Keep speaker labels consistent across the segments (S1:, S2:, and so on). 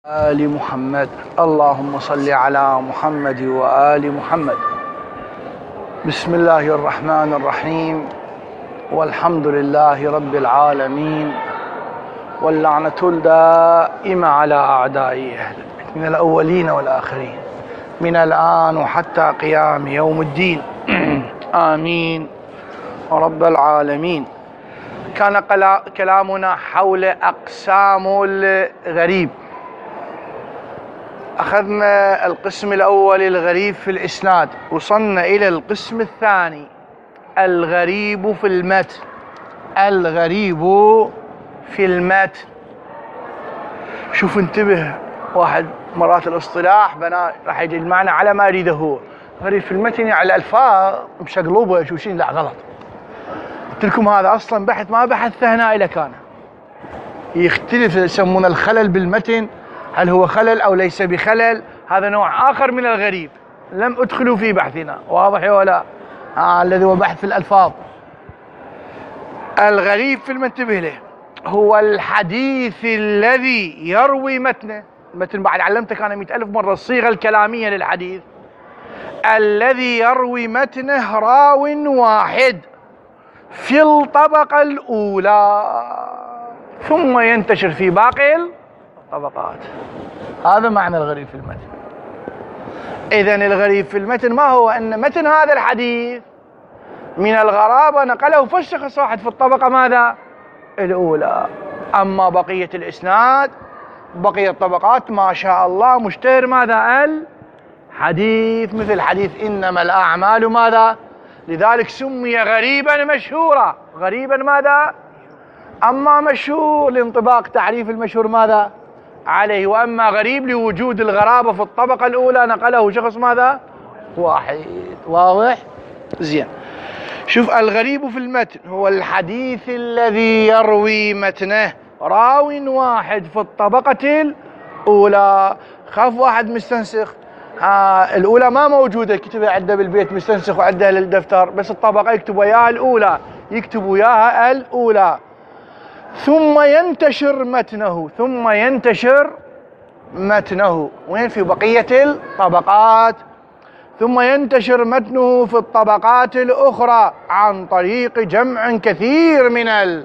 S1: آل محمد. اللهم صل على محمد وآل محمد. بسم الله الرحمن الرحيم، والحمد لله رب العالمين، واللعنة الدائمة على أعدائه من الأولين والآخرين من الآن وحتى قيام يوم الدين. آمين رب العالمين. كان كلامنا حول أقسام الغريب. أخذنا القسم الأول الغريب في الإسناد، وصلنا إلى القسم الثاني الغريب في المتن. الغريب في المتن. شوف انتبه، واحد مرات الاصطلاح بنا راح يجي المعنى على ما يريده هو. غريب في المتن يعني الألفاظ مشقلوبة شوشين، لا غلط. قلت لكم هذا أصلا بحث ما بحث هنا إلى كان يختلف، يسمون الخلل بالمتن، هل هو خلل أو ليس بخلل؟ هذا نوع آخر من الغريب لم أدخلوا في بحثنا، واضح ولا؟ الذي هو بحث في الألفاظ. الغريب في المنتبه له هو الحديث الذي يروي متنه. المتن بعد علمتك أنا 100,000 مرة الصيغة الكلامية للحديث. الذي يروي متنه راو واحد في الطبقة الأولى ثم ينتشر في باقي الطبقات. هذا معنى الغريب في المتن. إذن الغريب في المتن ما هو؟ أن متن هذا الحديث من الغرابة نقله فالشخص واحد في الطبقة ماذا؟ الأولى. أما بقية الإسناد بقية الطبقات ما شاء الله مشتهر ماذا؟ الحديث، مثل حديث إنما الأعمال ماذا؟ لذلك سمي غريبا مشهورا. غريبا ماذا؟ أما مشهور لانطباق تعريف المشهور ماذا؟ عليه. وأما غريب لوجود الغرابة في الطبقة الأولى نقله شخص ماذا؟ واحد. واضح؟ زين. شوف، الغريب في المتن هو الحديث الذي يروي متنه راو واحد في الطبقة الأولى. خاف واحد مستنسخ، الأولى ما موجودة، كتبها عنده بالبيت مستنسخ وعنده للدفتر، بس الطبقة يكتب وياها الأولى، يكتب وياها الأولى. ثم ينتشر متنه، ثم ينتشر متنه وين؟ في بقية الطبقات. ثم ينتشر متنه في الطبقات الأخرى عن طريق جمع كثير من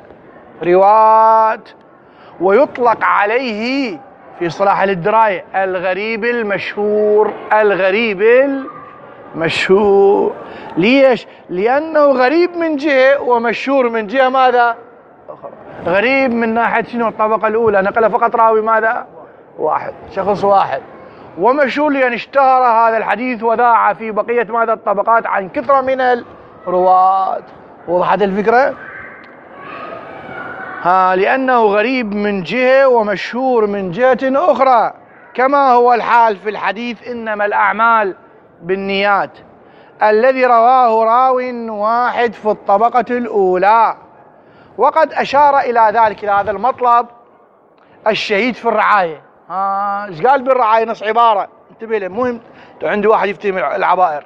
S1: الرواة، ويطلق عليه في صلاح الدراية الغريب المشهور. الغريب المشهور. ليش؟ لأنه غريب من جهة ومشهور من جهة ماذا؟ أخرى. غريب من ناحية شنو؟ الطبقة الأولى نقل فقط راوي ماذا؟ واحد، شخص واحد. ومشهور لأن اشتهر هذا الحديث وذاع في بقية ماذا؟ الطبقات عن كثرة من الرواة. وضحت الفكرة؟ لأنه غريب من جهة ومشهور من جهة أخرى، كما هو الحال في الحديث إنما الأعمال بالنيات الذي رواه راو واحد في الطبقة الأولى. وقد أشار إلى ذلك، إلى هذا المطلب، الشهيد في الرعاية. ايش قال بالرعاية؟ نص عبارة انتبه له، مهم عندي واحد يفتهم العبائر.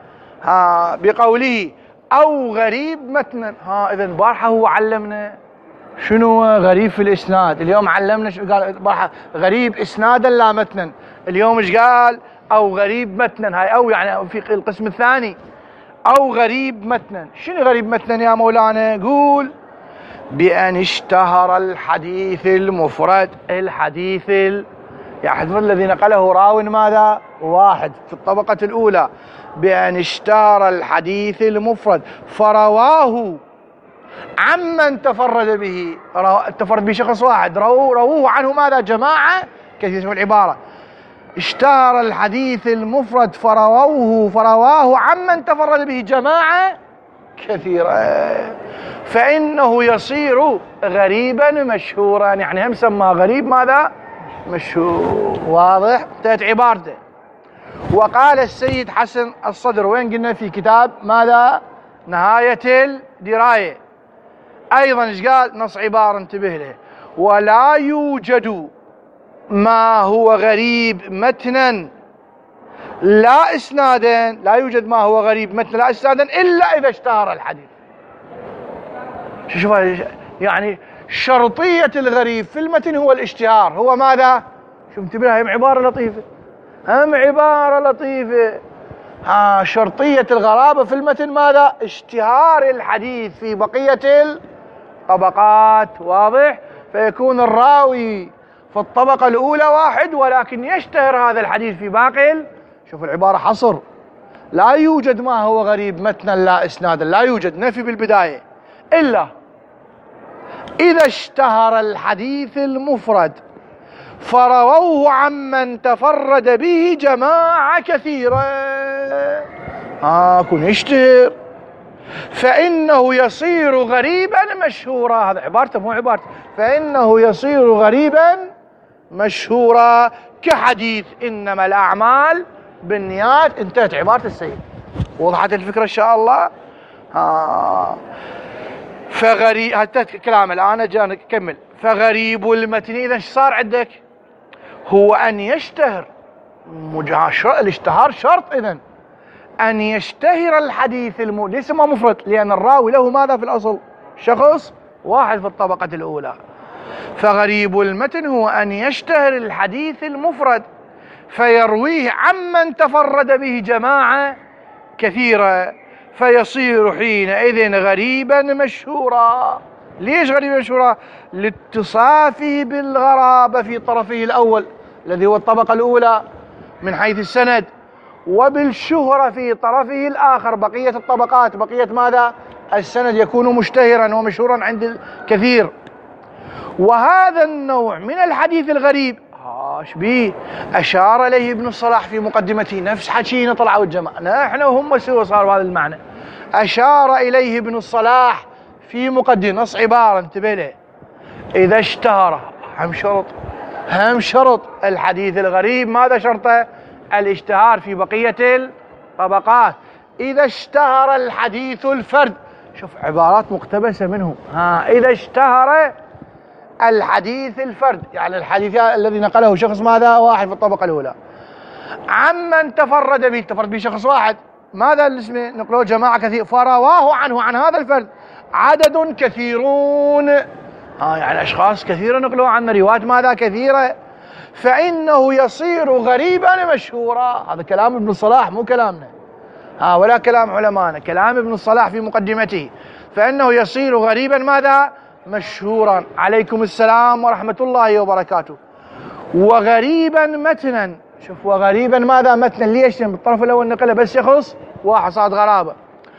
S1: بقوله أو غريب متنا. إذا البارحة هو علمنا شنو غريب في الإسناد، اليوم علمنا قال البارحة غريب إسنادا لا متنا، اليوم ايش قال؟ أو غريب متنا. هاي أو يعني في القسم الثاني أو غريب متنا. شنو غريب متنا يا مولانا؟ قول بأن اشتهر الحديث المفرد. الحديث يعني الذي نقله راو ماذا؟ واحد في الطبقة الأولى. بأن اشتهر الحديث المفرد فرواه عمن تفرد به. تفرد به شخص واحد، رووه عنه ماذا؟ جماعة كثير. شوف العبارة، اشتهر الحديث المفرد فرواه عمن تفرد به جماعة كثيرة، فإنه يصير غريبا مشهورا. يعني هم سمى غريب ماذا؟ مشهور. واضح؟ انتهت عبارته. وقال السيد حسن الصدر، وين قلنا؟ في كتاب ماذا؟ نهاية الدراية. أيضا ايش قال؟ نص عبارة انتبه له، ولا يوجد ما هو غريب متنا لا إسنادا. لا يوجد ما هو غريب متنا لا إسنادا إلا إذا اشتهر الحديث. شوف يعني شرطية الغريب في المتن هو الاشتهار. هو ماذا؟ شو انتبه، هم عبارة لطيفة، هم عبارة لطيفة. شرطية الغرابة في المتن ماذا؟ اشتهار الحديث في بقية الطبقات، واضح؟ فيكون الراوي في الطبقة الأولى واحد، ولكن يشتهر هذا الحديث في باقي شوف العبارة حصر، لا يوجد ما هو غريب متنا لا إسنادا، لا يوجد، نفي بالبداية، إلا إذا اشتهر الحديث المفرد فرووه عمن تفرد به جماعة كثيرة. كن يشتهر فإنه يصير غريبا مشهورا، هذا عبارته مو عبارته، فإنه يصير غريبا مشهورا كحديث إنما الأعمال بالنيات، انتهت عبارة السيد. وضحت الفكرة إن شاء الله؟ فغريب، هذا كلام الآن أجي نكمل. فغريب المتن إذا ايش صار عندك؟ هو أن يشتهر، الاشتهار شرط إذن أن يشتهر الحديث ليس ما مفرد، لأن الراوي له ماذا في الأصل؟ شخص واحد في الطبقة الأولى. فغريب المتن هو أن يشتهر الحديث المفرد فيرويه عمن تفرد به جماعة كثيرة، فيصير حينئذ غريبا مشهورا. ليش غريبا مشهورا؟ لاتصافه بالغرابة في طرفه الأول الذي هو الطبقة الأولى من حيث السند، وبالشهرة في طرفه الآخر بقية الطبقات، بقية ماذا؟ السند يكون مشتهرا ومشهورا عند الكثير. وهذا النوع من الحديث الغريب بيه أشار إليه ابن الصلاح في مقدمته، نفس حكينا طلعوا الجماعة، نحن وهم سوا صار هذا المعنى. أشار إليه ابن الصلاح في مقدمة، نص عبارة انتبه له، إذا اشتهر، هم شرط الحديث الغريب، ماذا شرطه؟ الاشتهار في بقية الطبقات. إذا اشتهر الحديث الفرد، شوف عبارات مقتبسة منهم، إذا اشتهر الحديث الفرد، يعني الحديث الذي نقله شخص ماذا؟ واحد في الطبقة الأولى، عمن تفرد به، تفرد به شخص واحد، ماذا الاسم؟ نقله جماعة كثير، فرواه عنه، عن هذا الفرد عدد كثيرون، يعني أشخاص كثيرة نقلوا عن روايات ماذا؟ كثيرة، فإنه يصير غريبا مشهورا. هذا كلام ابن الصلاح مو كلامنا، ولا كلام علمانا، كلام ابن الصلاح في مقدمته. فإنه يصير غريبا ماذا؟ مشهورا. عليكم السلام ورحمة الله وبركاته. وغريبا متنا، شوف وغريبا ماذا؟ متنا، ليش؟ بالطرف الأول نقله بس يخص واحد صاد غرابة.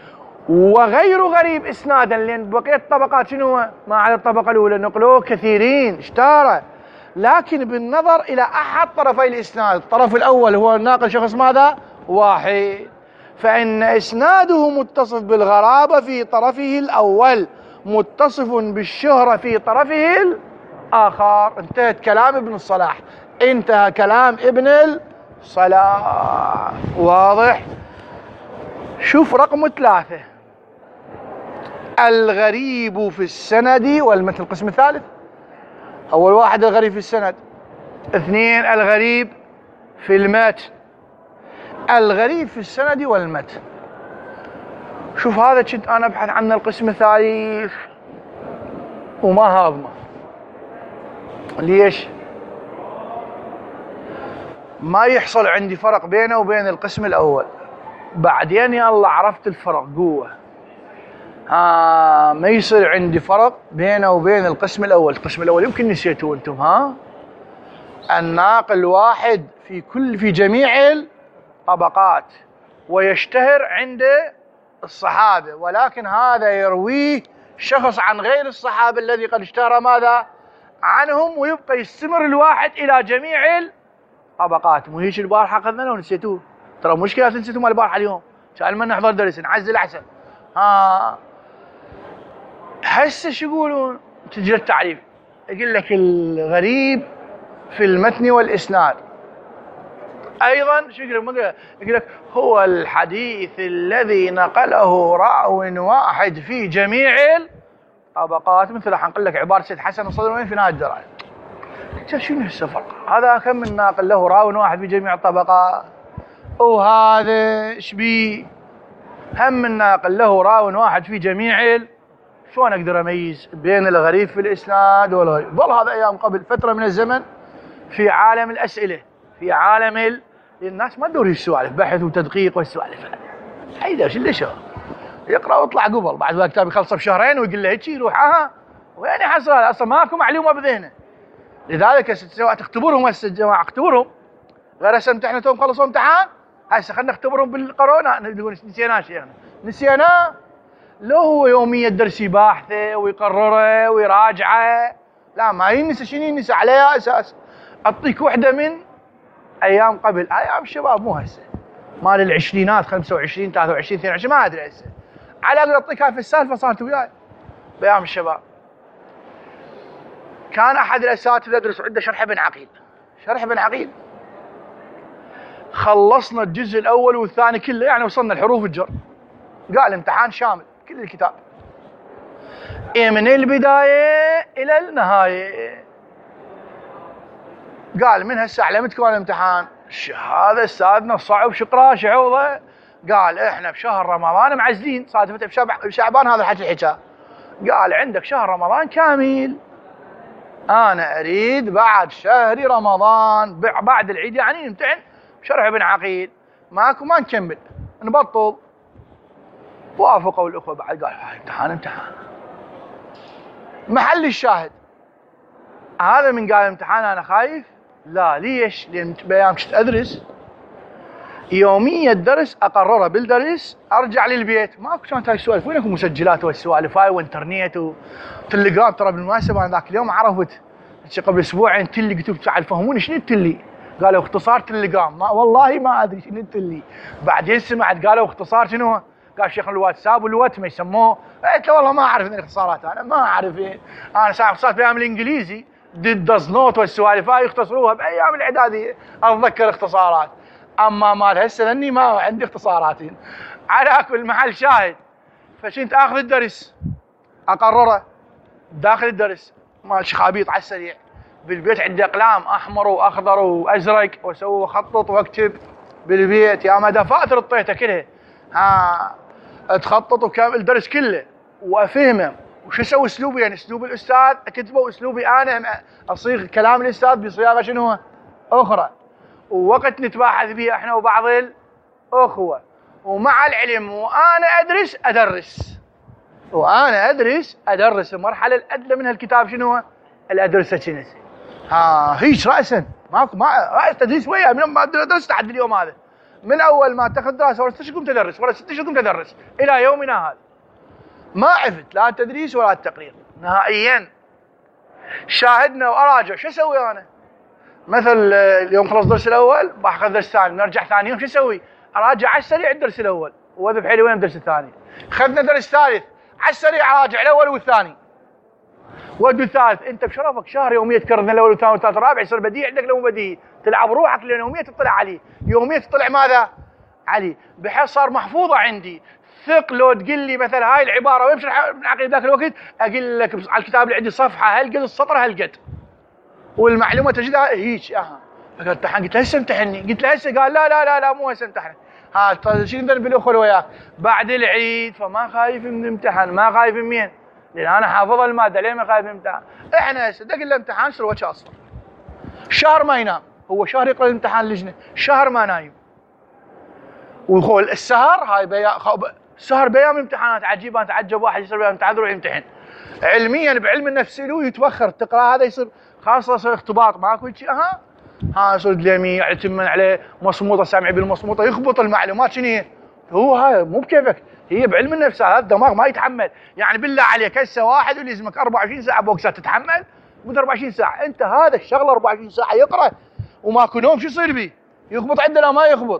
S1: وغير غريب إسنادا، لأن بقية الطبقات شنو؟ ما على الطبقة الأولى نقلوه كثيرين اشتهر، لكن بالنظر إلى أحد طرفي الإسناد، الطرف الأول هو الناقل شخص ماذا؟ واحد، فإن إسناده متصف بالغرابة في طرفه الأول، متصف بالشهرة في طرفه الآخر. انتهت كلام ابن الصلاح، انتهى كلام ابن الصلاح، واضح؟ شوف رقم 3، الغريب في السند والمتن، القسم الثالث. أول واحد الغريب في السند، 2 الغريب في المتن. الغريب في السند والمتن، شوف هذا كنت أنا أبحث عنه القسم الثالث وما هاضمه. ليش؟ ما يحصل عندي فرق بينه وبين القسم الأول، بعدين يا الله عرفت الفرق قوة، ما يصير عندي فرق بينه وبين القسم الأول. القسم الأول يمكن نسيتوه أنتم، الناقل واحد في جميع الطبقات، ويشتهر عند الصحابة، ولكن هذا يرويه شخص عن غير الصحابة الذي قد اشتهر ماذا؟ عنهم، ويبقى يستمر الواحد إلى جميع الطبقات. مو هيك البارحة أخذنا لو نسيتوه؟ ترى مشكلة نسيتوا مال البارحة اليوم، كان ما نحضر درس نعزل أحسن. هسه شو يقولون؟ تجي التعريف يقول لك الغريب في المتن والإسناد أيضا شو يقول لك؟ هو الحديث الذي نقله راو واحد في جميع الطبقات. مثل حنقول لك عبارة سيد حسن الصدر وين في نهاية الدراسة، شنو السفر؟ هذا كم من ناقل له راو واحد في جميع الطبقات، وهذا ايش بيه؟ هم من ناقل له راو واحد في جميع شلون اقدر اميز بين الغريب في الاسناد والغريب؟ والله هذا ايام قبل فتره من الزمن في عالم الاسئله، في عالم الناس ما تدور السوالف، بحث وتدقيق والسوالف هذه. هيدا شو اللي شو يقرا ويطلع قبل، بعد ما كتاب يخلصه بشهرين ويقول له هيك يروح وين يحصل هذا؟ اصلا ماكو معلومه بذهنه. لذلك سواء تختبرهم هسه الجماعه اختبرهم، غير هسه احنا توم خلصوا امتحان، هسه خلينا نختبرهم بالقرونا، نقول نسيناه شيخنا، نسيناه. لو هو يوميا درس يباحثه ويقرره ويراجعه، لا ما ينسى. شنو ينسى؟ على اي اساس؟ اعطيك وحده من ايام قبل، ايام الشباب مو هسه، مال العشرينات 25 23 22 ما ادري هسه، على الاقل اعطيك هاي في السالفه صارت وياي بايام الشباب. كان احد الاساتذه يدرس عنده شرح ابن عقيل، شرح ابن عقيل خلصنا الجزء الاول والثاني كله، يعني وصلنا الحروف الجر، قال امتحان شامل كل الكتاب من البدايه الى النهايه. قال من هسه علمتكم الامتحان. هذا استاذنا صعب شقراه شعوضه. قال احنا بشهر رمضان معزين، صادفته بشعبان هذا الحكي حكاه. قال عندك شهر رمضان كامل، انا اريد بعد شهر رمضان بعد العيد يعني نمتحن بشرح ابن عقيل، ماكو ما نكمل نبطل. وافقوا الاخوه بعد، قال امتحان محل الشاهد هذا من قال امتحان انا خايف. لا ليش؟ لان بايام كنت ادرس يوميا الدرس اقرره بالدرس، ارجع للبيت ماكو كانت هاي السوالف، وينكم مسجلات والسوالف هاي وانترنت وتليجرام. ترى بالمناسبه انا ذاك اليوم عرفت قبل اسبوعين تلي، قلت تعال فهموني شنو التلي؟ قالوا اختصار تليجرام. ما والله ما ادري شنو التلي. بعدين سمعت قالوا اختصار شنو؟ قال شيخ الواتساب والوات ما يسموه. قلت له والله ما اعرف الاختصارات، انا ما اعرف. انا صار اختصارات بايام الانجليزي داز نوت والسوالف هاي يختصروها بايام الاعداديه، اتذكر اختصارات. اما مال هسه لاني ما عندي اختصارات. على كل محل شاهد، فشنت اخذ الدرس اقرره داخل الدرس مال شخابيط على السريع. بالبيت عندي اقلام احمر واخضر وازرق، واسوي واخطط واكتب بالبيت يا ما دفاتر اعطيتها كلها اتخطط وكامل الدرس كله وافهمه. وش اسوي اسلوبي؟ يعني اسلوب الاستاذ اكتبه واسلوبي انا اصيغ كلام الاستاذ بصياغه شنو اخرى. ووقت نتباحث به احنا وبعض الاخوه. ومع العلم وانا ادرس المرحله الادنى من هالكتاب شنو؟ الادرسه شنو؟ هيك راسا ماكو راس تدريس وياه من ما درست لحد اليوم هذا، من اول ما تاخذ دراسه ولا 6 اشهر تدرس ولا 6 اشهر تدرس الى يومنا هذا. ما عرفت لا التدريس ولا التقرير نهائيا. شاهدنا وأراجع. شو أسوي أنا؟ مثل اليوم خلص الدرس الأول باخذ الدرس الثاني، نرجع ثاني يوم شو أسوي؟ أراجع على السريع الدرس الأول وأذب حيلي وين الدرس الثاني. خذنا درس ثالث على السريع أراجع الأول والثاني ودي الثالث. أنت بشرفك شهر يومية تكررنا الأول والثاني والثالث والرابع، يصير بديهي عندك لو بديهي تلعب روحك، لأن يومية تطلع عليه، يومية تطلع ماذا؟ عليه، بحيث صار محفوظة عندي. ثق لو تقول لي مثلا هاي العباره وين بشرح ابن عقيل ذاك الوقت، اقول لك على الكتاب اللي عندي صفحه هالقد السطر هالقد والمعلومه تجدها هيك. فقال امتحن، قلت له هسه امتحني، قلت له هسه، قال لا مو هسه امتحن. شنو نذنب الاخوه وياك بعد العيد. فما خايف من الامتحان. ما خايف من مين؟ لان انا حافظ الماده، ليه ما خايف من الامتحان؟ احنا هسه دق له امتحان صار وجه اصفر، شهر ما ينام، هو شهر يقرا الامتحان اللجنه، شهر ما نايم. ويقول السهر هاي السهر بايام الامتحانات عجيب. انا اتعجب واحد يصير بايام الامتحان يروح يمتحن. علميا بعلم النفس له يتوخر تقرا هذا يصير خاصه يصير اختباط ماكو شيء. يصير اليمين يعتمد عليه مصموطه سامعي بالمصموطه يخبط المعلومات. شنو هو هاي مو بكيفك، هي بعلم النفس. هذا الدماغ ما يتحمل. يعني بالله عليك هسه واحد يلزمك 24 ساعه بوكسات تتحمل؟ مو 24 ساعه انت هذا الشغله 24 ساعه يقرا وماكو نوم. شو يصير بيه؟ يخبط عندنا ما يخبط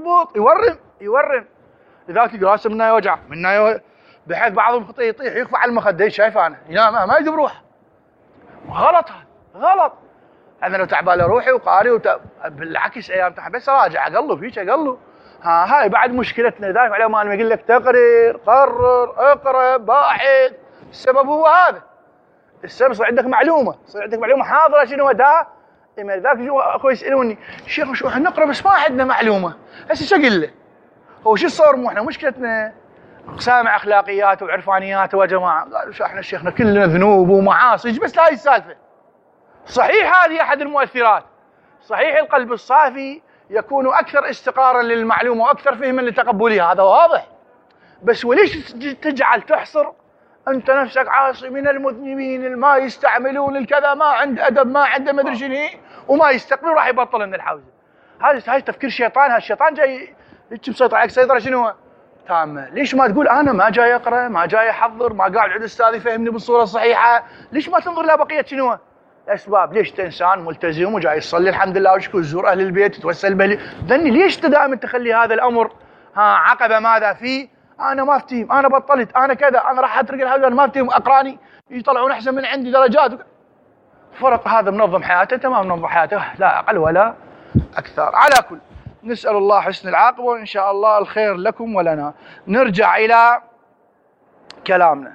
S1: يورم. لذلك راسه منا يوجع بحيث بعضهم يطيح يخفى على المخده. شايف انا ينام ما يدري بروحه. غلط، هذا غلط. انا لو تعبان روحي وقاري بالعكس ايام امتحان بس اراجع اقلب هيك اقلب. هاي بعد مشكلتنا. لذلك على ما يقول لك تقرير، قرر، اقرا، باحث. السبب هو هذا. السبب يصير عندك معلومه، حاضره شنو دا. ذاك اخوي يسالوني شيخ شو احنا نقرا بس ما عندنا معلومه. هسه شو اقول له؟ هو شو صار؟ مو احنا مشكلتنا اقسام اخلاقيات وعرفانيات يا جماعه. قالوا شو احنا كلنا ذنوب ومعاصي بس لا هي السالفه. صحيح هذه احد المؤثرات، صحيح القلب الصافي يكون أكثر استقرارا للمعلومة وأكثر فهما لتقبلها، هذا واضح. بس وليش تجعل تحصر أنت نفسك عاصي من المذنبين ما يستعملون الكذا، ما عنده أدب، ما عنده مدري شنو، وما يستقبل وراح يبطل من الحوزة. هذا تفكير شيطان. هالشيطان جاي مسيطر عليك سيطرة شنو؟ تامة. ليش ما تقول أنا ما جاي أقرأ، ما جاي أحضر، ما قاعد عند أستاذ يفهمني بالصورة الصحيحة؟ ليش ما تنظر لبقية شنو؟ الأسباب. ليش أنت إنسان ملتزم وجاي تصلي الحمد لله وشكو تزور أهل البيت تتوسل به، ذني ليش دائما تخلي هذا الأمر عقبة ماذا فيه؟ أنا ما أفتهم، أنا بطلت، أنا كذا، أنا راح أترك الحوزة، أنا ما أفتهم، أقراني يطلعون أحسن من عندي درجات. فرق هذا منظم حياته تمام، منظم حياته لا أقل ولا أكثر. على كل نسأل الله حسن العاقبة وإن شاء الله الخير لكم ولنا. نرجع إلى كلامنا.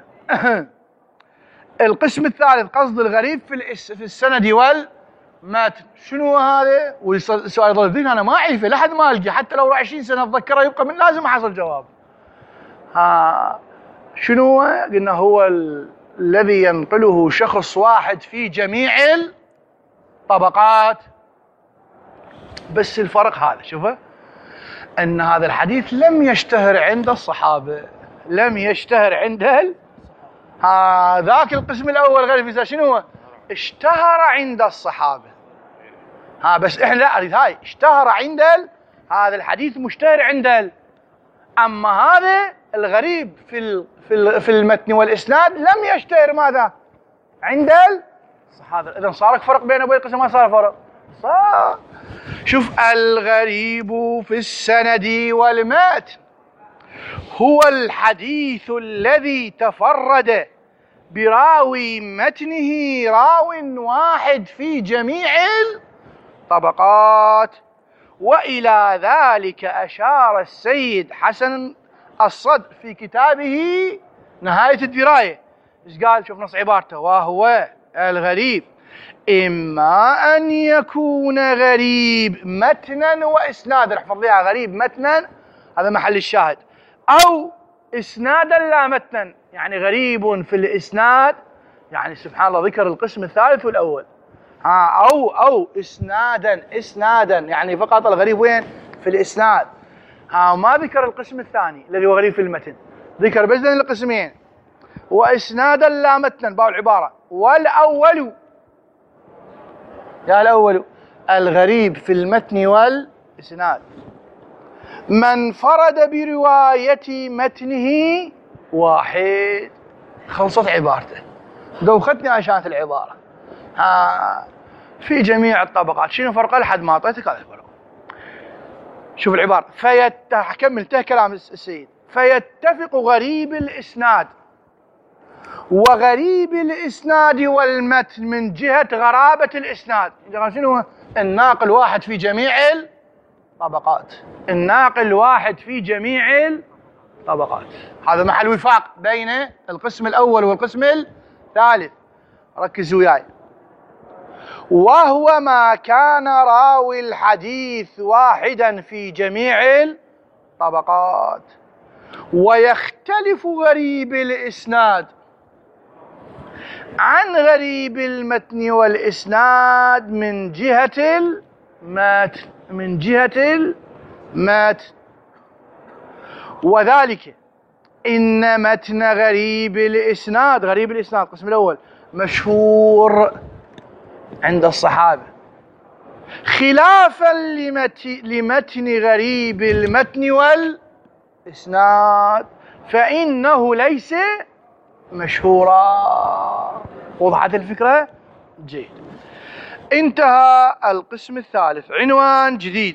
S1: القسم الثالث قصد الغريب في السند والمتن. شنو هذا؟ والسؤال يظل الذهن أنا ما أعرفه لحد ما ألقى، حتى لو 20 سنة أتذكره يبقى من لازم أحصل جواب. شنو قلنا؟ هو الذي ينقله شخص واحد في جميع الطبقات. بس الفرق هذا شوفه، أن هذا الحديث لم يشتهر عند الصحابة، لم يشتهر عند ذاك القسم الأول غير في شنو؟ اشتهر عند الصحابة. بس إحنا لا، هاي اشتهر عند هذا الحديث مشتهر عند أما هذا الغريب في المتن والإسناد لم يشتهر ماذا؟ عند الصحابة. إذن صار فرق بين أبوي القسم، ما صار فرق؟ صار. شوف، الغريب في السند والمتن هو الحديث الذي تفرد براوي متنه راو واحد في جميع الطبقات. وإلى ذلك أشار السيد حسن الصدر في كتابه نهاية الدراية. ايش قال؟ شوف نص عبارته: وهو الغريب إما أن يكون غريب متنا وإسنادا. احفظ ليها: غريب متنا، هذا محل الشاهد، أو إسنادا لا متنا، يعني غريب في الإسناد، يعني سبحان الله ذكر القسم الثالث والأول. أو إسنادا يعني فقط الغريب وين؟ في الإسناد. ما ذكر القسم الثاني الذي هو غريب في المتن، ذكر بس القسمين: وإسنادا لا متنا باو العبارة. والأول، يا الأول الغريب في المتن والإسناد من فرد برواية متنه واحد. خلصت عبارته، دوختني عشان العبارة. في جميع الطبقات. شنو فرقه؟ لحد ما اعطيتك هذا الفرق. شوف العبارة: كمل كلام السيد: فيتفق غريب الإسناد وغريب الإسناد والمتن من جهة غرابة الإسناد. شنو؟ الناقل واحد في جميع الطبقات، الناقل واحد في جميع الطبقات. هذا محل وفاق بين القسم الأول والقسم الثالث. ركزوا وياي. وهو ما كان راوي الحديث واحدا في جميع الطبقات. ويختلف غريب الإسناد عن غريب المتن والإسناد من جهة المتن، وذلك إن متن غريب الإسناد القسم الأول مشهور عند الصحابة، خلافا لمتن غريب المتن والإسناد فإنه ليس مشهورا. وضحت الفكرة؟ جيد. انتهى القسم الثالث. عنوان جديد: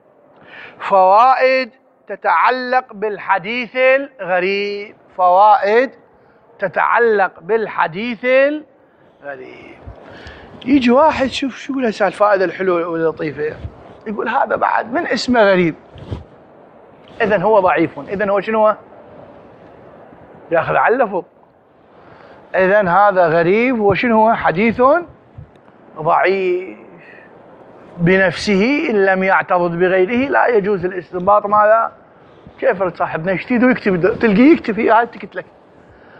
S1: فوائد تتعلق بالحديث الغريب. فوائد تتعلق بالحديث الغريب. يجي واحد شو يقول هسه الفائدة الحلوة واللطيفة، يقول هذا بعد من اسمه غريب إذن هو ضعيف، إذن هو شنو؟ ياخذ على اللفظ. إذن هذا غريب وشنو هو؟ حديث ضعيف بنفسه إن لم يعترض بغيره. لا يجوز الاستنباط. ماذا؟ كيف صاحبنا يشتيد ويكتب، تلقيه يكتب هاي تكت لك.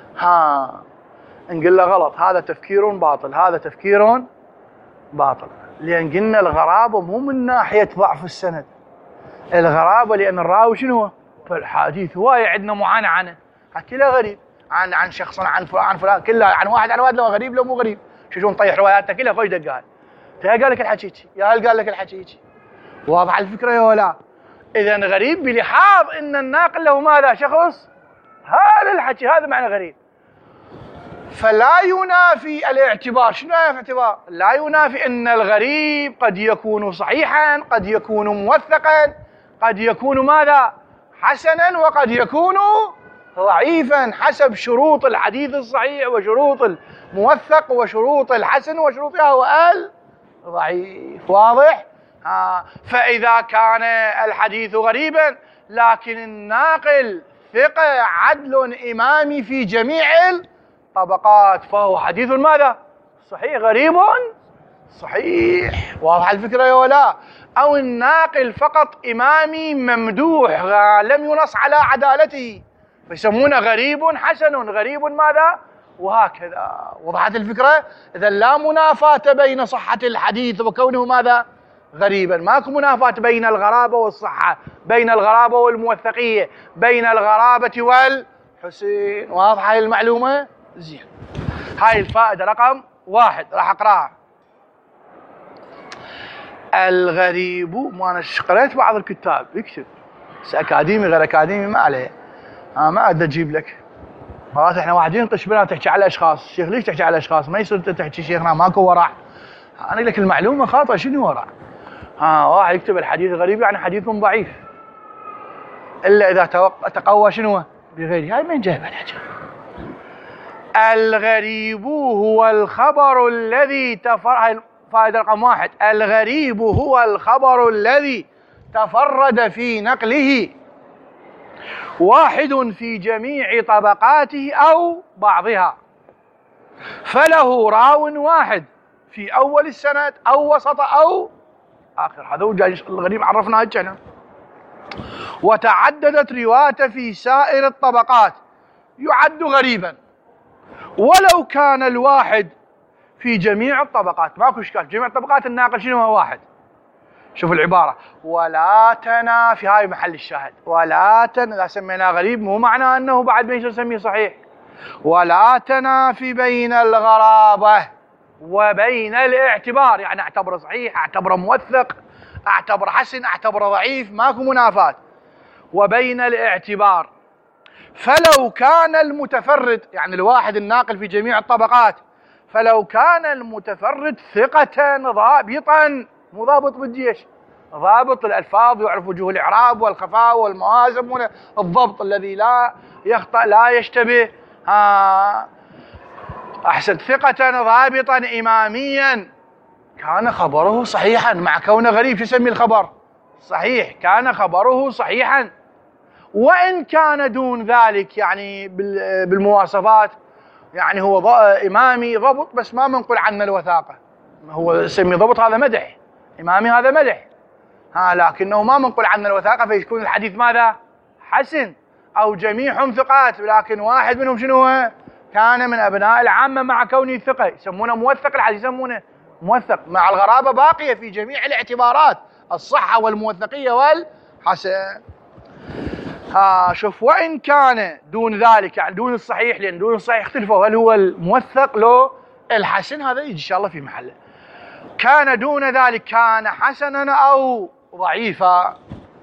S1: نقول له غلط، هذا تفكير باطل، هذا تفكير باطل. لأن قلنا الغرابة مو من ناحية ضعف السند، الغرابة لأن الراوي شنو هو؟ فالحديث هواية عندنا معاناة عنه، كله غريب، عن شخص عن فلان كله عن واحد لو غريب لو مو غريب، شو نطيح رواياته كلها فوق دقال. قال لك الحكيك يا هل قال لك الحكيك؟ واضح الفكرة يا ولا؟ إذا غريب بلحاظ أن الناقل له ماذا؟ شخص، هذا الحكي هذا معنى غريب. فلا ينافي الاعتبار، شنو يعني الاعتبار؟ لا ينافي أن الغريب قد يكون صحيحا، قد يكون موثقا، قد يكون ماذا؟ حسنا، وقد يكون ضعيفا حسب شروط الحديث الصحيح وشروط الموثق وشروط الحسن وشروطها والضعيف. واضح؟ فإذا كان الحديث غريبا لكن الناقل ثقة عدل إمامي في جميع الطبقات فهو حديث ماذا؟ صحيح غريب صحيح. واضح الفكرة يا ولا؟ أو الناقل فقط إمامي ممدوح لم ينص على عدالته فيسمونه غريب حسن، غريب ماذا؟ وهكذا. وضحت الفكرة؟ إذا لا منافاة بين صحة الحديث وكونه ماذا؟ غريبا. ماكو منافاة بين الغرابة والصحة، بين الغرابة والموثقية، بين الغرابة والحسين. واضحة هاي المعلومة؟ زين. هاي الفائدة رقم 1 راح أقراها. الغريب، ما أنا قريت بعض الكتاب يكتب بس أكاديمي غير أكاديمي ما عليه، ما أقدر أجيب لك. خلاص احنا واحد ينطش بنا تحكي على أشخاص، الشيخ ليش تحكي على أشخاص؟ ما يصير تحكي شيخنا ماكو ورع. أنا أقول لك المعلومة خاطئة، شنو ورع؟ واحد يكتب الحديث غريب يعني حديث ضعيف إلا إذا تقوى شنو؟ بغيره. هاي من جايبها الحكي؟ الغريب هو الخبر الذي هاي فائدة رقم 1. الغريب هو الخبر الذي تفرد في نقله واحد في جميع طبقاته أو بعضها، فله راو واحد في أول السند أو وسط أو آخر. هذا هو الغريب عرفناه هنا. وتعددت روايته في سائر الطبقات يعد غريبا ولو كان الواحد في جميع الطبقات. ماكو اشكال، جميع الطبقات الناقل شنو هو؟ واحد. شوف العبارة، ولا تنافي، هاي محل الشاهد. ولا إذا سميناه غريب مو معناه أنه بعد ما يصير نسميه صحيح. ولا تنافي بين الغرابة وبين الاعتبار، يعني اعتبره صحيح، اعتبره موثق، اعتبره حسن، اعتبره ضعيف، ماكو منافاة. وبين الاعتبار، فلو كان المتفرد يعني الواحد الناقل في جميع الطبقات، فلو كان المتفرد ثقة ضابطا، مو ضابط بالجيش، ضابط الألفاظ يعرف وجوه الإعراب والخفاء والموازم، الضبط الذي لا يخطأ لا يشتبه. أحسن، ثقة ضابطا إماميا كان خبره صحيحا، مع كونه غريب شو يسمي الخبر؟ صحيح. كان خبره صحيحا وإن كان دون ذلك، يعني بالمواصفات يعني هو إمامي ضبط بس ما منقل عنه الوثاقة. هو يسمي ضبط هذا مدح، إمامي هذا مدح، لكنه ما منقل عنه الوثاقة، فيكون الحديث ماذا؟ حسن. أو جميعهم ثقات لكن واحد منهم شنو هو؟ كان من أبناء العامة مع كونه ثقة، يسمونه موثق. الحديث يسمونه موثق، مع الغرابة باقية في جميع الاعتبارات، الصحة والموثقية والحسن. شوف، وإن كان دون ذلك يعني دون الصحيح، لأن دون الصحيح اختلفوا هل هو الموثق لو الحسن، هذا يجي إن شاء الله في محله. كان دون ذلك كان حسنا أو ضعيفا.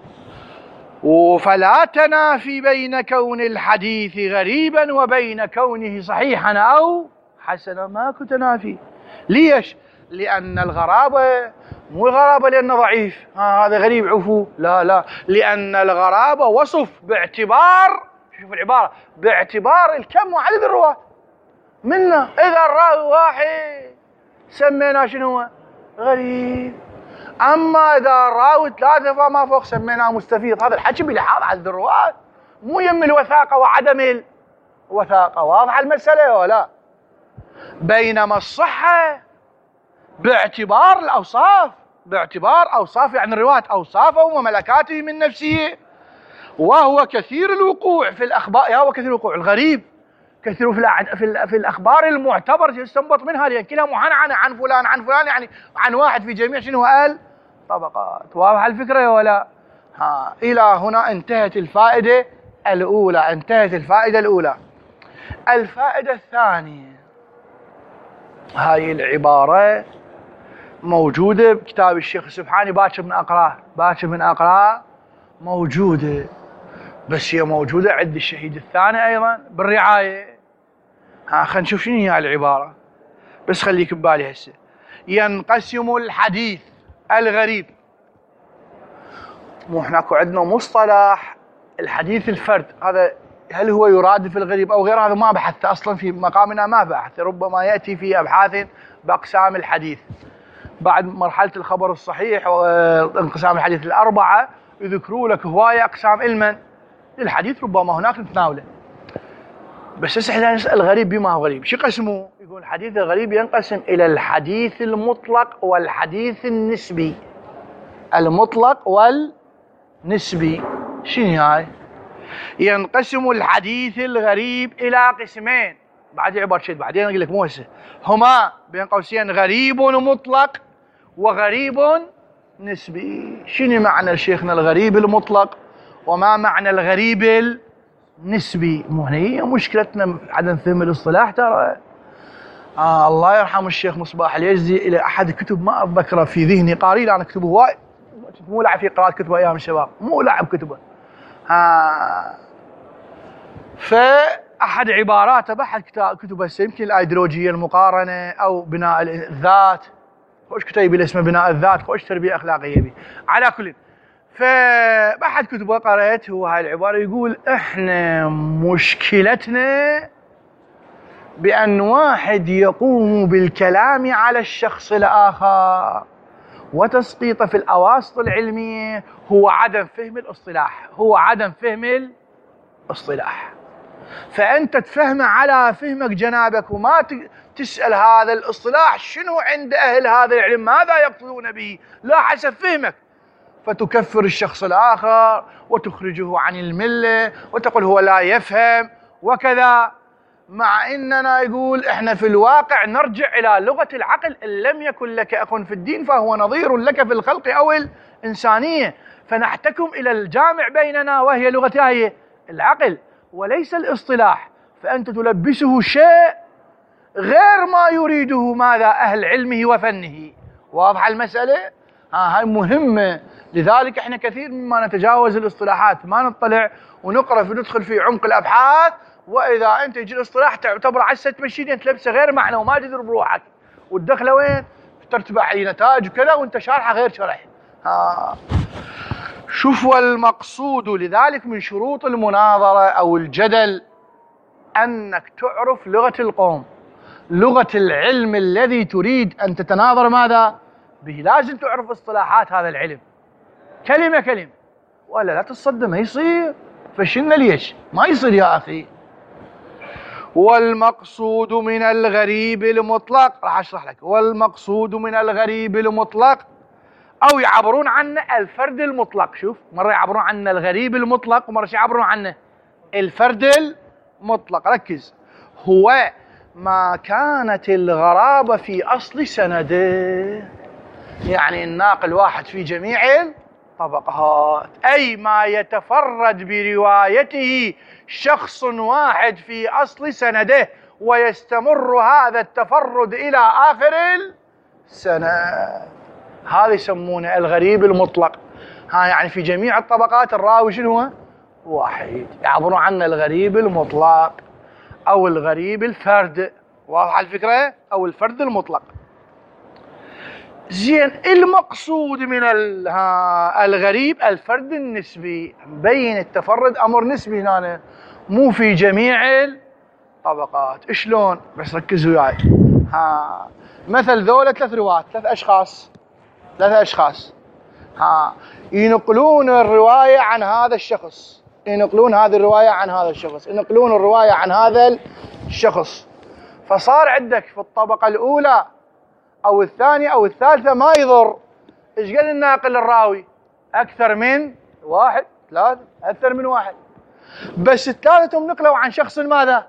S1: فلا تنافي بين كون الحديث غريبا وبين كونه صحيحا أو حسنا، ماكو تنافي. ليش؟ لأن الغرابة مو غرابة لأنه ضعيف، هذا غريب عفو، لا، لأن الغرابة وصف باعتبار، شوف العبارة، باعتبار الكم وعدد الرواة منا. إذا الراوي واحد سميناه شنو هو؟ غريب. أما إذا الراوي 3 فما فوق سميناه مستفيض. هذا الحكي بلحاظ عدد الرواة، مو يم الوثاقة وعدم الوثاقة. واضحة المسألة ولا؟ بينما الصحة باعتبار الأوصاف، باعتبار أوصاف يعني الرواة أوصافه وملكاته من نفسه، وهو كثير الوقوع في الأخبار. هو كثير الوقوع. الغريب كثير في الأخبار المعتبرة يستنبط منها، لأن كلها معنعنة عن فلان عن فلان، يعني عن واحد في جميع شنو الطبقات. واضح الفكرة ولا؟ إلى هنا انتهت الفائدة الأولى. انتهت الفائدة الأولى. الفائدة الثانية، هاي العبارة موجودة بكتاب الشيخ السبحاني، باكر من أقراه موجودة، بس هي موجودة عند الشهيد الثاني أيضا بالرعاية. خلينا نشوف شنو هي العبارة، بس خليك ببالي هسه. ينقسم الحديث الغريب، مو احنا عندنا مصطلح الحديث الفرد، هذا هل هو يرادف الغريب او غيره؟ هذا ما بحث اصلا في مقامنا، ما بحث، ربما ياتي في ابحاث باقسام الحديث بعد مرحله الخبر الصحيح وانقسام الحديث الاربعه، يذكروا لك هوايه اقسام علما للحديث، ربما هناك نتناوله. بس هسه احنا نسال الغريب بما هو غريب، شو قسمه؟ يقول الحديث الغريب ينقسم الى الحديث المطلق والحديث النسبي. المطلق والنسبي شنو هاي؟ ينقسم الحديث الغريب الى قسمين، بعد عبارة شد بعدين اقول لك مو هسه، هما بين قوسين غريب مطلق وغريب نسبي. شنو معنى شيخنا الغريب المطلق وما معنى الغريب النسبي؟ مو هي مشكلتنا عدم فهم الاصطلاح ترى. الله يرحم الشيخ مصباح اليزدي، الى احد الكتب ما اتذكره في ذهني، قاري له انا كتبه وايد، مو لعب في قراءة كتبه ايام الشباب، مو لعب كتبه. فأحد عباراته بحث كتب هسه، يمكن الأيديولوجية المقارنة أو بناء الذات، خوش كتيب اسمه بناء الذات، خوش تربية أخلاقية بي. على كل، فبحث كتبه قرأت هو هاي العبارة، يقول احنا مشكلتنا بأن واحد يقوم بالكلام على الشخص الآخر وتسقيطه في الأواسط العلمية، هو عدم فهم الاصطلاح، هو عدم فهم الاصطلاح. فأنت تفهمه على فهمك جنابك، وما تسأل هذا الاصطلاح شنو عند أهل هذا العلم، ماذا يقصدون به، لا حسب فهمك، فتكفر الشخص الآخر وتخرجه عن الملة وتقول هو لا يفهم وكذا. مع إننا يقول إحنا في الواقع نرجع إلى لغة العقل، إن لم يكن لك أخ في الدين فهو نظير لك في الخلق أو الإنسانية، فنحتكم إلى الجامع بيننا وهي لغة العقل وليس الاصطلاح. فأنت تلبسه شيء غير ما يريده ماذا أهل علمه وفنه. واضحة المسألة؟ هاي مهمة. لذلك احنا كثير مما نتجاوز الاصطلاحات، ما نطلع ونقرأ وندخل في عمق الأبحاث، وإذا أنت يجي الاصطلاح تعتبر عسة تمشي أنت لبسه غير معنى وما تدري بروحك، والدخلة وين؟ ترتبع عليه نتائج وكذا وأنت شارحة غير شرح. شوف، والمقصود لذلك من شروط المناظرة أو الجدل أنك تعرف لغة القوم، لغة العلم الذي تريد أن تتناظر ماذا به. لازم تعرف اصطلاحات هذا العلم كلمة كلمة، ولا لا تصدم ما يصير. فشلنا ليش؟ ما يصير يا أخي. والمقصود من الغريب المطلق، راح أشرح لك. والمقصود من الغريب المطلق، أو يعبرون عنه الفرد المطلق. شوف، مرة يعبرون عنه الغريب المطلق ومرة يعبرون عنه الفرد المطلق. ركز، هو ما كانت الغرابة في أصل سنده، يعني الناقل واحد في جميع الطبقات، أي ما يتفرد بروايته شخص واحد في أصل سنده ويستمر هذا التفرد إلى آخر السند، هذا يسمونه الغريب المطلق. يعني في جميع الطبقات الراوي شنو هو؟ واحد. يعبرون عنه الغريب المطلق أو الغريب الفرد. واضحة الفكرة؟ أو الفرد المطلق. زين، المقصود من الغريب الفرد النسبي، مبين التفرد أمر نسبي هنا، مو في جميع الطبقات. شلون؟ بس ركزوا وياي. مثل ذولا ثلاث رواة، ثلاث أشخاص ينقلون الرواية عن هذا الشخص، ينقلون هذه الرواية عن هذا الشخص، ينقلون الرواية عن هذا الشخص. فصار عندك في الطبقة الأولى أو الثانية أو الثالثة ما يضر، إيش قد الناقل الراوي؟ أكثر من واحد، ثلاثة، أكثر من واحد، بس الثالثة هم نقلوا عن شخص ماذا؟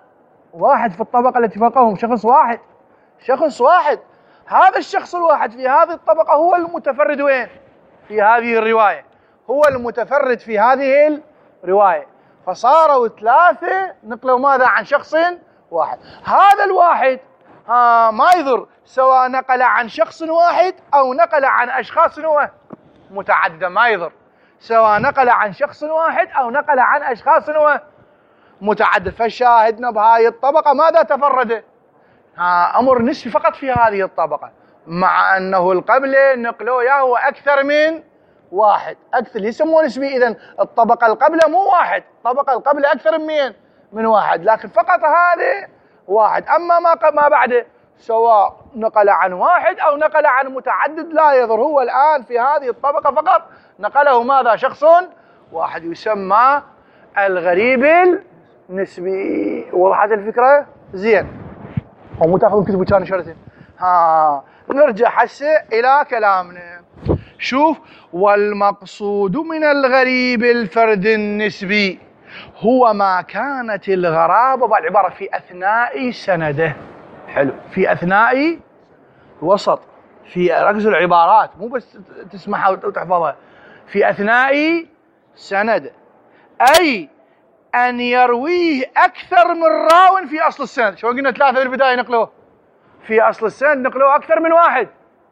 S1: واحد في الطبقة التي فوقهم، شخص واحد، شخص واحد. هذا الشخص الواحد في هذه الطبقة هو المتفرد وين؟ في هذه الرواية، هو المتفرد في هذه الرواية. فصاروا ثلاثة نقلوا ماذا؟ عن شخص واحد. هذا الواحد ما يضر سواء نقل عن شخص واحد أو نقل عن أشخاص متعددة، ما يضر سواء نقل عن شخص واحد أو نقل عن أشخاص متعدد. فشاهدنا بهذه الطبقة ماذا تفرد؟ أمر نسبي فقط في هذه الطبقة، مع أنه القبلة نقلوا ياهو أكثر من واحد، أكثر يسمونه نسبي. إذن الطبقة القبلة مو واحد، الطبقة القبلة أكثر من واحد، لكن فقط هذا واحد. أما ما بعده سواء نقل عن واحد أو نقل عن متعدد لا يضر، هو الآن في هذه الطبقة فقط نقله ماذا؟ شخص واحد، يسمى الغريب النسبي. وضحت الفكرة؟ زين. ومو تاخذون كتب كان شرتين. نرجع هسه إلى كلامنا. شوف، والمقصود من الغريب الفرد النسبي هو ما كانت الغرابة بالعبارة في أثناء سنده. حلو، في أثناء وسط، في ركز العبارات، مو بس تسمعها وتحفظها. في أثناء سنده، أي أن يرويه أكثر من راو في أصل السند. شو قلنا؟ ثلاثة في البداية نقلوه في أصل السند، نقلوه أكثر من واحد.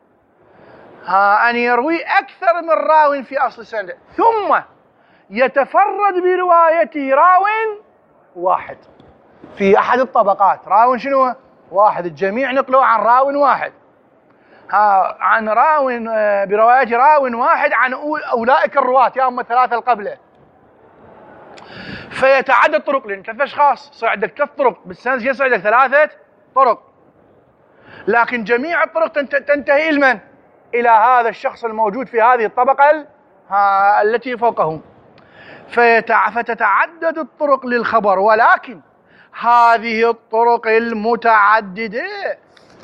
S1: أن يروي أكثر من راو في أصل السند، ثم يتفرد بروايته راو واحد في أحد الطبقات. راو شنو؟ واحد. الجميع نقلوا عن راو واحد، عن راو برواية راو واحد عن أولئك الرواة يا هم الثلاثة القبلة. فيتعدد طرق، لأن ثلاثة أشخاص صار عندك ثلاث طرق بالسند، يصير عندك ثلاثة طرق، لكن جميع الطرق تنتهي لمن؟ إلى هذا الشخص الموجود في هذه الطبقة التي فوقهم. فتتعدد الطرق للخبر، ولكن هذه الطرق المتعددة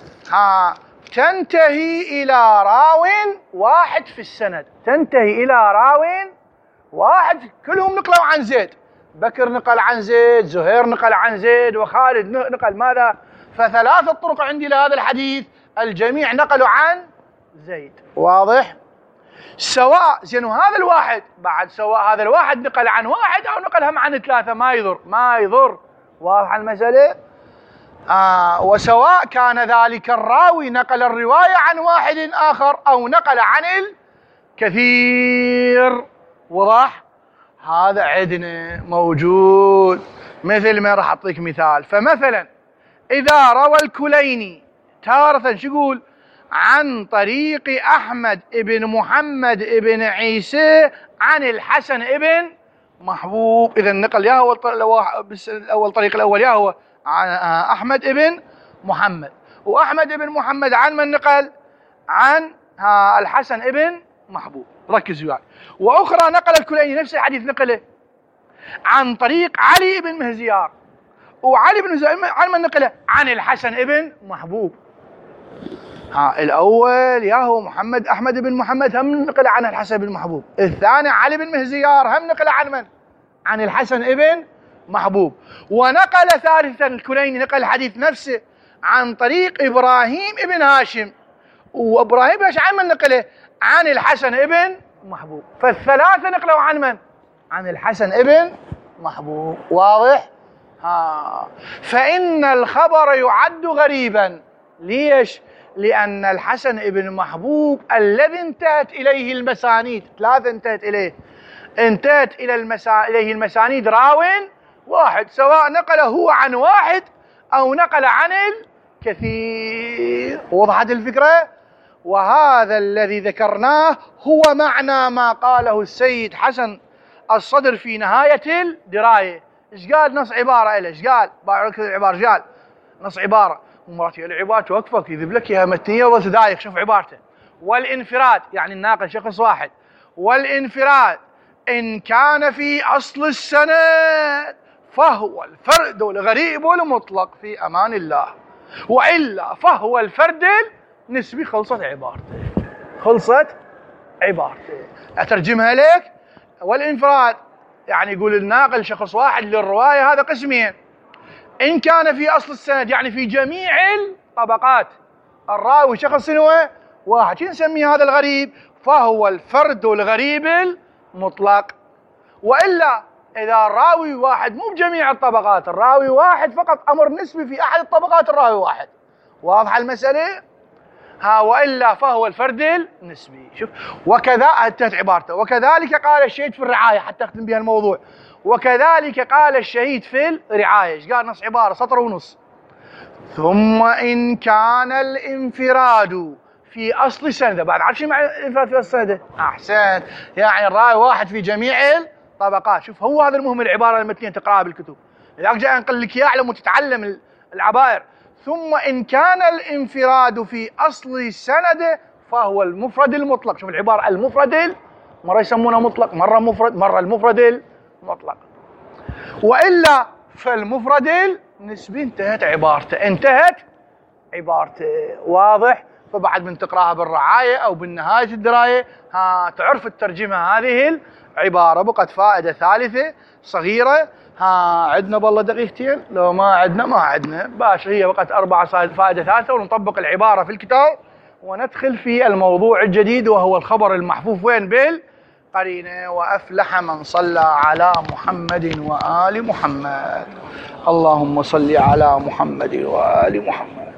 S1: تنتهي إلى راو واحد في السند، تنتهي إلى راو واحد. كلهم نقلوا عن زيد، بكر نقل عن زيد، زهير نقل عن زيد، وخالد نقل ماذا؟ فثلاثة طرق عندي لهذا الحديث، الجميع نقلوا عن زيد. واضح؟ سواء زين هذا الواحد بعد، سواء هذا الواحد نقل عن واحد أو نقل هم عن ثلاثة، ما يضر، ما يضر. واضح المسألة؟ وسواء كان ذلك الراوي نقل الرواية عن واحد آخر أو نقل عن الكثير. وضح؟ هذا عندنا موجود. مثل ما راح أعطيك مثال. فمثلا إذا روى الكليني تارة شو يقول؟ عن طريق أحمد ابن محمد ابن عيسى عن الحسن ابن محبوب. إذا نقل يا هو الأول طريق الأول يا هو عن أحمد ابن محمد، وأحمد ابن محمد عن من نقل؟ عن الحسن ابن محبوب. ركزوا يعني. وأخرى نقل الكليني نفس الحديث نقله عن طريق علي بن مهزيار، وعلي بن مهزيار عن من نقله؟ عن الحسن ابن محبوب. الأول ياهو محمد أحمد بن محمد هم نقل عن الحسن بن محبوب، الثاني علي بن مهزيار هم نقل عن من؟ عن الحسن ابن محبوب. ونقل ثالثا الكليني نقل الحديث نفسه عن طريق إبراهيم ابن هاشم، وإبراهيم بن هاشم عن من نقله؟ عن الحسن ابن محبوب. فالثلاثة نقلوا عن من؟ عن الحسن ابن محبوب. واضح؟ فإن الخبر يعد غريبا. ليش؟ لأن الحسن ابن محبوب الذي انتهت إليه المسانيد، ثلاثة انتهت إليه المسانيد راو واحد، سواء نقل هو عن واحد أو نقل عن الكثير. وضحت الفكرة؟ وهذا الذي ذكرناه هو معنى ما قاله السيد حسن الصدر في نهاية الدراية. ايش قال؟ نص عبارة له، ايش قال؟ ركز العبارة، قال نص عبارة ومراتي العبارة توقفك يذب لك اياها متنية وتدايق. شوف عبارته: والانفراد يعني الناقل شخص واحد، والانفراد إن كان في أصل السند فهو الفرد الغريب المطلق في أمان الله، وإلا فهو الفرد النسبي. خلصت عبارته، خلصت عبارته. أترجمها لك. والانفراد يعني يقول الناقل شخص واحد للرواية، هذا قسمين: إن كان في أصل السند يعني في جميع الطبقات الراوي شخص هو واحد، شو نسميه هذا الغريب؟ فهو الفرد الغريب المطلق. وإلا إذا الراوي واحد مو بجميع الطبقات، الراوي واحد فقط، أمر نسبي في أحد الطبقات الراوي واحد. واضحة المسألة؟ وإلا فهو الفرد النسبي. شوف، وكذا انتهت عبارته. وكذلك قال الشهيد في الرعاية، حتى أختم بها الموضوع. وكذلك قال الشهيد في الرعاية، ايش قال؟ نص عبارة سطر ونص. ثم إن كان الانفراد في أصل سنده، بعد عارف شو معنى الانفراد في أصل سنده؟ أحسنت، يعني الراوي واحد في جميع الطبقات. شوف، هو هذا المهم العبارة المتنية تقراها بالكتب، لذلك جاي أنقل لك إياه على وتتعلم العبائر. ثم إن كان الانفراد في أصل سنده فهو المفرد المطلق. شوف العبارة، المفرد، مرة يسمونه مطلق، مرة مفرد، مرة المفرد المطلق. وإلا فالمفرد النسبي. انتهت عبارته، انتهت عبارته. واضح؟ فبعد من تقراها بالرعاية أو بالنهاية الدراية تعرف الترجمة هذه العبارة. بقت فائدة ثالثة صغيرة. عندنا بالله دقيقتين، لو ما عندنا ما عندنا باش. هي بقت 4 فائدة ثالثة، ونطبق العبارة في الكتاب وندخل في الموضوع الجديد، وهو الخبر المحفوف وين؟ بالقرينة. وأفلح من صلى على محمد وآل محمد. اللهم صل على محمد وآل محمد.